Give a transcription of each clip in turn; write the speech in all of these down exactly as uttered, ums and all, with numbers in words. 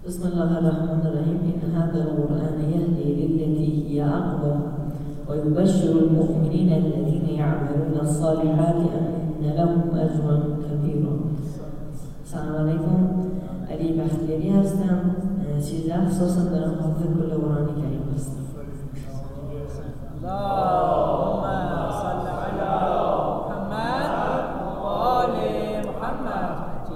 بسم الله الرحمن الرحيم. إن هذا القرآن يهدي للتي هي أقوى ويبشر المؤمنين الذين يعملون الصالحات أن لهم أجرا كبيرا. السلام عليكم. علی بختیاری هستم. سیزده سالم دارم حافظ کل قرآن کریم هستم. اللهم صل على محمد و آل محمد.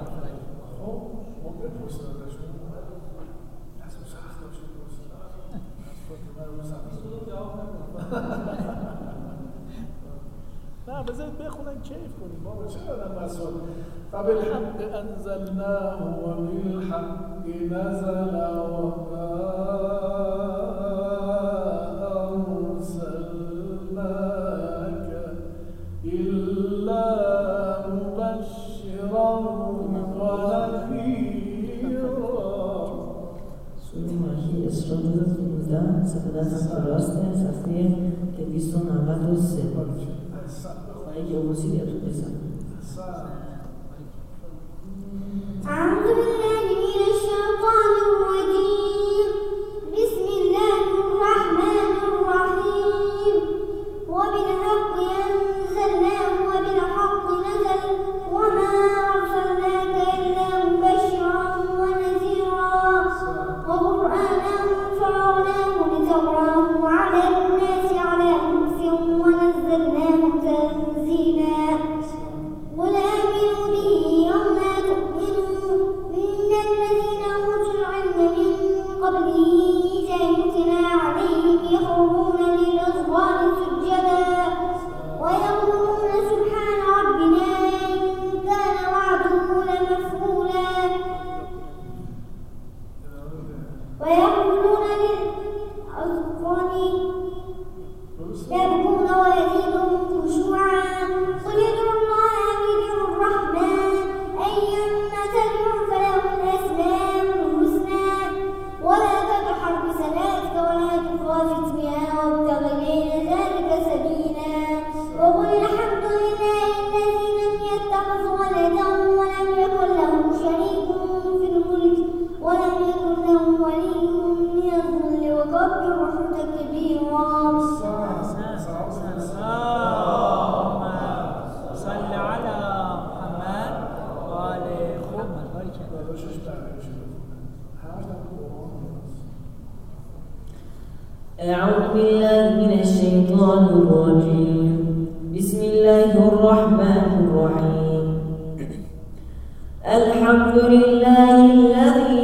نه بذارید بخونن کیف کنیم بابا، چرا آدم مسئول. فبالحق انزلناه وبالحق نزل وما ارسلناك الا مبشرا ونذيرا. سوره ماهی اسراء جزء پانزده صفحه هم درسته صفحه دویست و نود و سه. خواهی که موسیقی رو بزن. أعوذ بالله من الشيطان الرجيم. بسم الله الرحمن الرحيم. وبالحق أنزلناه وبالحق نزل وما أرسلناك إلا مبشرا ونذيرا وقرآنا فرغناه لتقرأه على الناس على مكث ونزلناه تنزيلا. قل آمنوا به أو لا تؤمنوا إن الذين أوتوا العلم من قبله إذا يتلى عليهم يخرون للأذقان سجدا ويقولون سبحان ربنا إن كان وعده لمفعولا ويقولون للأذقان يبكون ويزيدهم خشوعا. قل ادعوا الله أو ادعوا الرحمن أيما تدعوا فله الأسماء الحسنى ولا تجهر بصلاتك ولا تخافت بها وابتغ بين ذلك سبيلا. وقل الحمد لله الذي لم يتخذ ولدا ولم يكن له شريك في الملك ولم يكن له ولي من الذل وكبره تكبيرا. اللهم صل على محمد و آل محمد. أعوذ بالله من الشيطان الرجيم. بسم الله الرحمن الرحيم. الحمد لله الذي